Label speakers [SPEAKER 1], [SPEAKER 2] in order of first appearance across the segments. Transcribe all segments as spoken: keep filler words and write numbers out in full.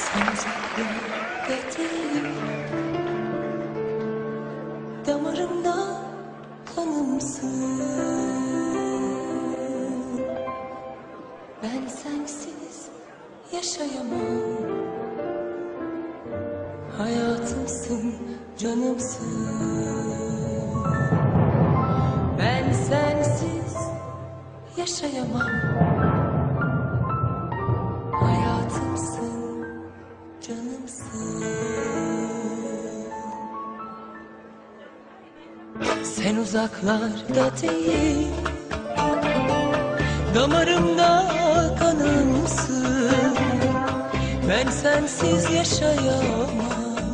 [SPEAKER 1] Sen uzaklarda değil, damarımda kanımsın. Ben sensiz yaşayamam. Hayatımsın, canımsın. Ben sensiz yaşayamam. Hayatımsın, canımsın. Sen uzaklarda değil, damarımda kanımsın. Ben sensiz yaşayamam.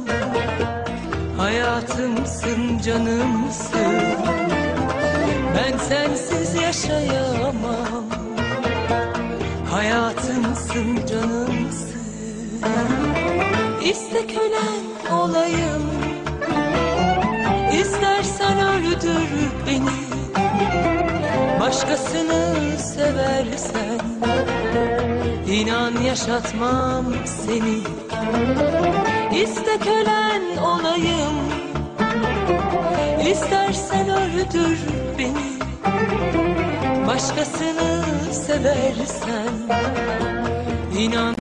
[SPEAKER 1] Hayatımsın, canımsın. Ben sensiz yaşayamam. Hayatımsın, canımsın. İste kölen olayım, İstersen öldür beni. Başkasını seversen İnan yaşatmam seni. İste kölen olayım, İstersen öldür beni. Başkasını seversen İnan